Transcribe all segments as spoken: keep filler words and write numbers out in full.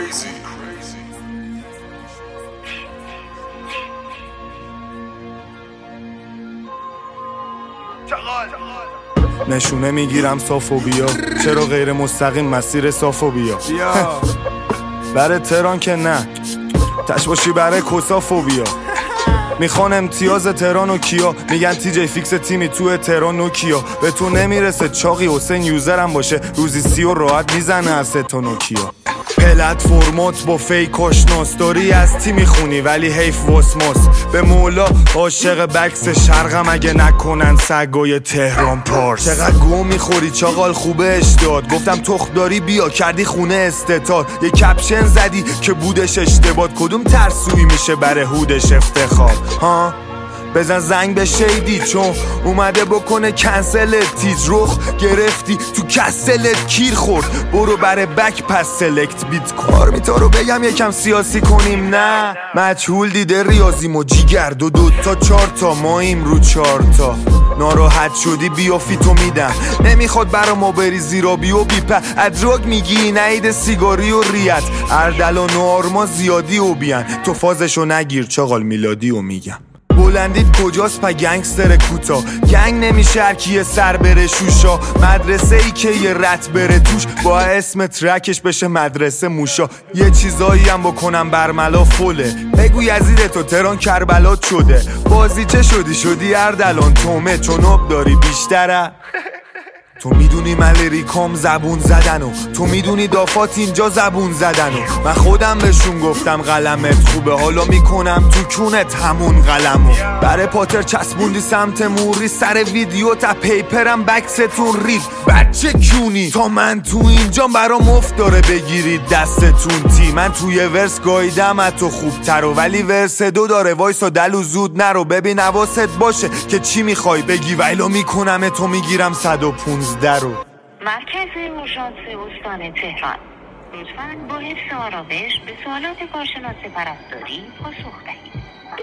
نشونه میگیرم صافو بیا، چرا غیر مستقیم مسیر صافو بیا. برای تهران که نه، تش باشی برای کسافو بیا. میخوان امتیاز تهران و کیا، میگن تی جی فیکس تیمی توی تهران و کیا. به تو نمیرسه چاقی حسین یوزرم باشه، روزی سی و راحت میزنه از تا نوکیا. پلتفرمات با فیک آشناس، داری از تی میخونی ولی حیف واسماس. به مولا عاشق بکس شرقم اگه نکنن سگای تهران پارس. چقدر گو میخوری چاقال خوبه اشتاد، گفتم تخم داری بیا کردی خونه استتاد. یه کپشن زدی که بودش اشتباه، کدوم ترسوی میشه بره هودش افتخار ها؟ بزن زنگ به شیدی چون اومده بکنه کنسل تیز. رخ گرفتی تو کسلت کیر خورد، برو بره بک پس سلکت بیت کار. میتا رو بگم یکم سیاسی کنیم نه، مجهول دیده ریاضیمو جیگر. دو دو تا چار تا ماییم رو چار تا. ناراحت شدی بیا فیتو میدم، نمیخواد برا ما بری زیرا بیو بیپه. ادراگ میگی نعید سیگاری و ریت، اردلان و آرما زیادی و بیان. تو فازشو نگیر چاقال میلادی و میگم. بلندید کجاست پا گنگستر کوتا، گنگ نمیشه هرکی سر بره شوشا. مدرسه ای که یه رت بره توش، با اسم ترکش بشه مدرسه موشا. یه چیزایی هم بکنم برملا فوله، بگو یزید تو تهران کربلات شده. بازی چه شدی شدی اردلان تومه، چون آب داری بیشتره. تو میدونی من لیریکام زبون زدن و تو میدونی دافات اینجا زبون زدن و من خودم بهشون گفتم قلمت خوبه، حالا میکنم تو کونت همون قلمو. برای پاتر چسبوندی سمت موری، سر ویدیو تا پیپرم بکستون رید. بچه کونی تا من تو اینجا برام افت داره بگیرید دستتون تی. من توی ورس گایدم از تو خوبتر و ولی ورس دو داره وایسا دلو زود نرو. ببین حواست باشه که چی میخوای بگی، ویلا میکنم تو میگیرم صد و پونزده رو. مرکز اورژانس استان تهران، لطفاً با حفظ آرامش به سوالات کارشناس پرستاری پاسخ دهید.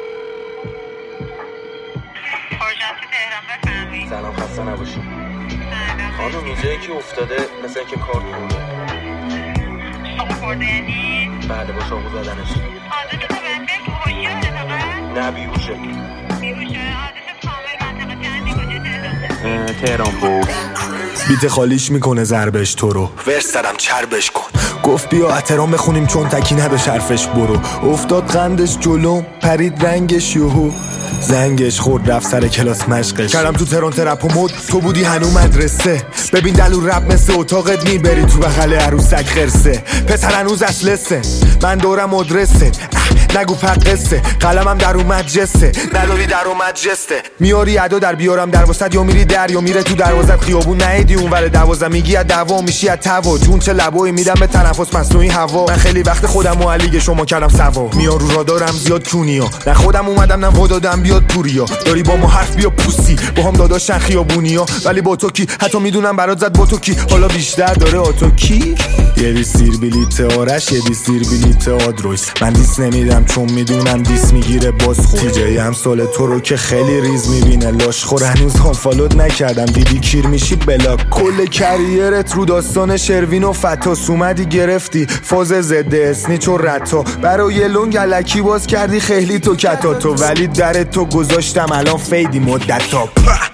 اورژانس تهران بفرمایید. سلام، خسته نباشید. خانم اینجایی که افتاده مثل اینکه کارت خورده. شما خورده یعنی؟ بله با شما زدنش. آدرس بنده که هوشیاره طبعا؟ نه بیهوشه. بیهوشه؟ آدرس کامل منطقه چندی کجا تهران؟ تهران بود. بیت خالیش میکنه ضربش تو رو، ورس دارم چربش کن. گفت بیا احترام بخونیم چون تکی نداشت حرفش برو. افتاد قندش جلوم پرید رنگش یهو، زنگش خورد رفت سر کلاس مشقش. کردم تو تهران ترپ و مد، تو بودی هنو مدرسه. ببین دلو رب مثل اتاقت میبری تو بغل عروسک خرسه. پسر هنوز اصلسه من دورم مدرسه، نگو پقسه قلمم در اومد جسته. نداری در اومد جسته، میاری ادا در بیارم در وسط، یا میری در یا میره تو دروازت. خیابون نهیدی اون ور دوازه، میگی از دوا میشی از توا. جون چه لبایی میدم به تنفس مصنوعی هوا. من خیلی وقت خودم و لیگ شما کردم سوا. میار رو رادارم زیاد کونیا، نه خودم اومدم نه دادم بیاد پوریا. داری با ما حرف بیا پوسی، با هم داداشن خیابونیا. ولی با تو کی حتی میدونم برات زد با تو کی، حالا بیشتر داره آتو کی. یه دی سیر بلیت آرش، یه دی سیر بلیت آدرویس. من دیس نمیدم چون میدونم دیس میگیره باز خود. تیجای هم سال تو رو که خیلی ریز میبینه لاش خور. هنوز هم فالوت نکردم دیدی کیر میشی بلاک. کل کریرت رو داستان شروین و فتاس. اومدی گرفتی فاز زد اسنیچ و رتا، برای یه لونگ علکی باز کردی خیلی تو کتاتو. ولی در تو گذاشتم الان فیدی مدت تا